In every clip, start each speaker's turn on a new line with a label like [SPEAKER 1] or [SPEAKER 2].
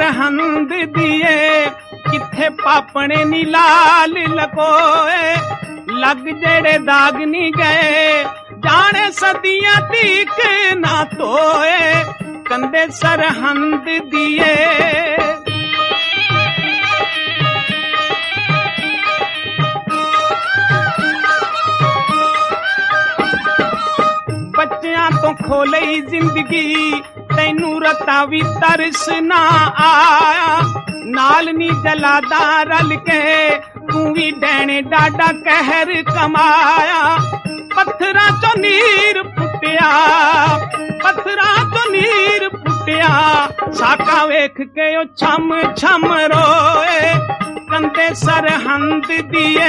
[SPEAKER 1] सरहंद दिए किथे पापने नी लाल लकोए लग जेड़े दाग नी गए जाने सदियां तीक ना तोए कंधे सरहंद दिए बच्चियां तो खोलई जिंदगी तैनू रता भी तरस ना आया नाल नी जलादा रल के तू भी डैने डाडा कहर कमाया पत्थरां चो नीर पुट्टिया पत्थरां चो नीर पुट्टिया साका वेख के ओ छम छम रोए कंधे सरहंद दिए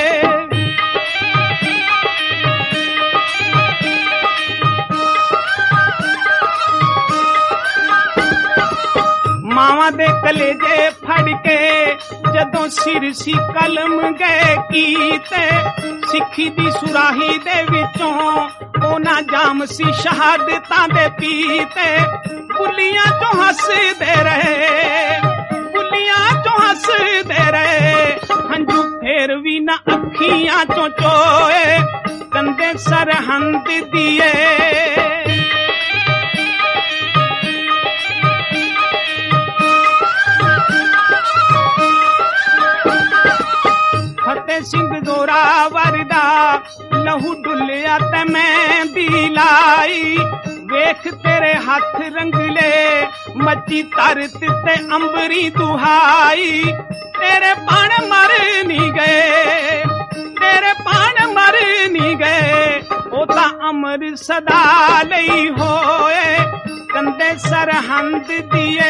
[SPEAKER 1] मावा दे कलेजे फड़ के जदों सिर सी कलम गए कीते सिक्खी दी सुराही दे विचों ओना जाम सी शहादतां दे पीते बुलियां चो हसदे रहे बुलियां चो हसदे रहे हंजू फेर भी ना अखियां चो चोए कंधे सरहंद दिए सिंध जोरावर दा लहू डुलिया ते मैं दिलाई वेख तेरे हाथ रंगले मची तरत ते अंबरी दुहाई तेरे पान मर नी गए तेरे पान मर नी गए ओ ता अमर सदा लई होए कंधे सरहंद दिए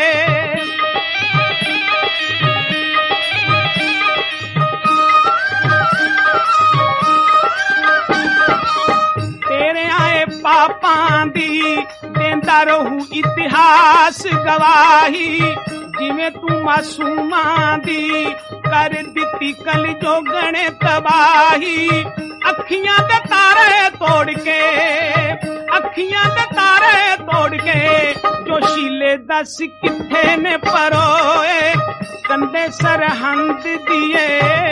[SPEAKER 1] पापां दी देंदा रहू इतिहास गवाही जिवें तू मासूमां दी कर दित्ती कल जोगणे तबाही अखियां दे तारे तोड़ के अखियां दे तारे तोड़ के जोशीले दस किथे ने परोए कंधे सरहंद दिए